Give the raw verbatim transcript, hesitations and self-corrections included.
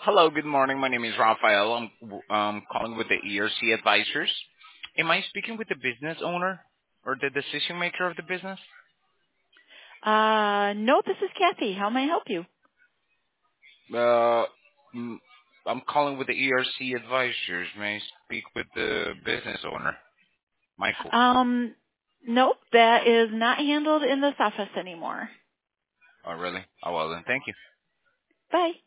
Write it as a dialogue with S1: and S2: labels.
S1: Hello, good morning. My name is Rafael. I'm um, calling with the E R C Advisors. Am I speaking with the business owner or the decision maker of the business?
S2: Uh, no, this is Kathy. How may I help you?
S1: Uh, mm, I'm calling with the E R C Advisors. May I speak with the business owner, Michael?
S2: Um, nope, that is not handled in this office anymore.
S1: Oh, really? Oh, well then, thank you.
S2: Bye.